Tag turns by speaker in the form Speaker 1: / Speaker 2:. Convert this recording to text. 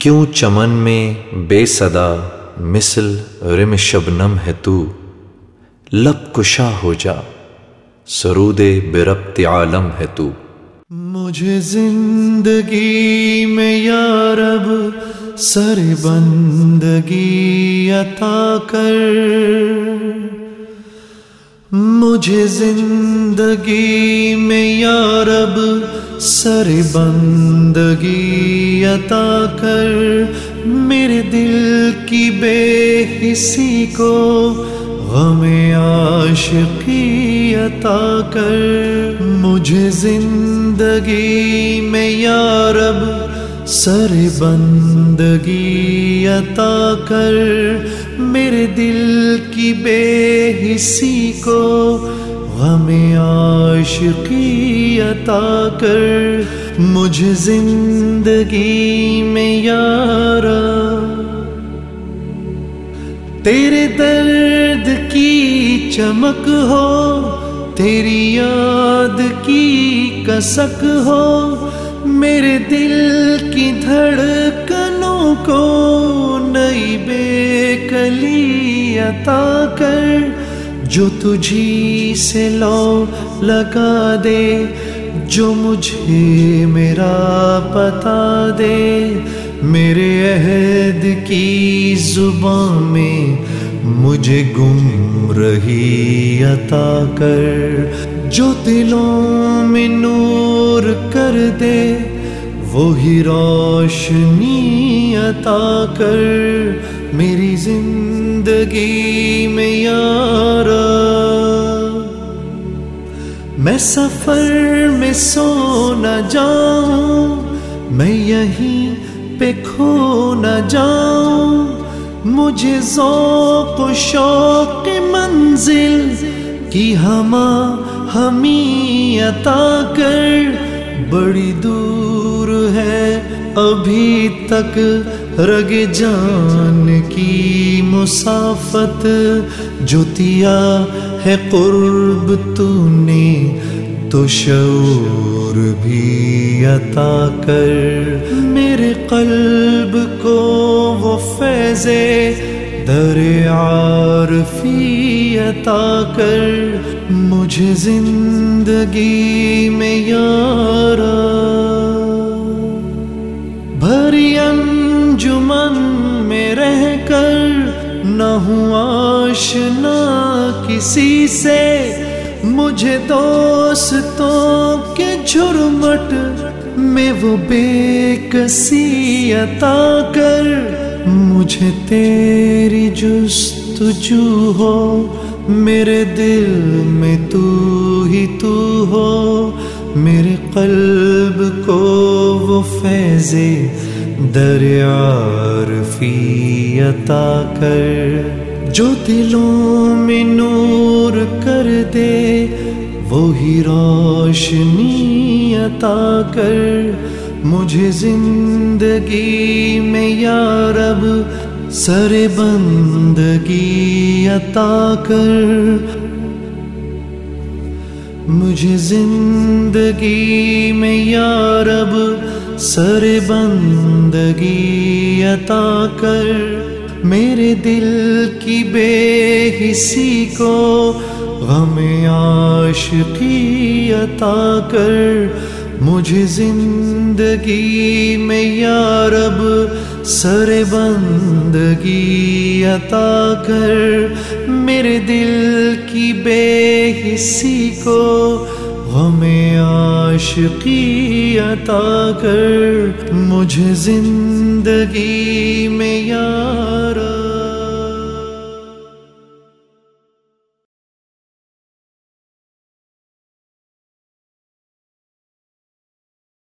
Speaker 1: کیوں چمن میں بے صدا مثل رم شبنم ہے تو، لب کشا ہو جا سرود بربط عالم ہے تو۔
Speaker 2: مجھے زندگی میں یا رب سر بندگی عطا کر، مجھے زندگی میں یا رب سر بندگی عطا کر، میرے دل کی بے حسی کو غم عاشقی عطا کر، مجھے زندگی میں یا رب سر بندگی عطا کر، میرے دل کی بے حسی کو غم عاشقی عطا کر، مجھے زندگی میں یا رب تیرے درد کی چمک ہو، تیری یاد کی کسک ہو، میرے دل کی دھڑکنوں کو نئی بے کلی عطا کر، جو تجھی سے لو لگا دے، جو مجھے میرا بتا دے، میرے عہد کی زبان میں مجھے گم رہی عطا کر، جو دلوں میں نور کر دے وہی روشنی عطا کر، میری زندگی میں یا رب میں سفر میں سو نہ جاؤں، میں یہیں پہ کھو نہ جاؤں، مجھے ذوق و شوق منزل کی ہمی عطا کر، بڑی دور ہے ابھی تک رگ جان کی مسافت، جو دیا ہے قرب تو نے تو شعور بھی عطا کر، میرے قلب کو وہ فیض در عارفی عطا کر، مجھے زندگی میں یا رب بھری انجمن میں رہ کر نہ ہوں آشنا کسی سے، مجھے دوستوں کے جھرمٹ میں وہ بے کسی عطا کر، مجھے تیری جستجو ہو، میرے دل میں تو ہی تو ہو، میرے قلب کو وہ فیض در عارفی عطا کر، جو دلوں میں نور کر دے وہی روشنی عطا کر، مجھے زندگی میں یا رب سر بندگی عطا کر، مجھے زندگی میں یا رب سر بندگی عطا کر، میرے دل کی بے حسی کو غم عاشقی عطا کر، مجھے زندگی میں یا رب سر بندگی عطا کر، میرے دل کی بے حسی کو غم عاشقی عطا کر، مجھے زندگی میں یا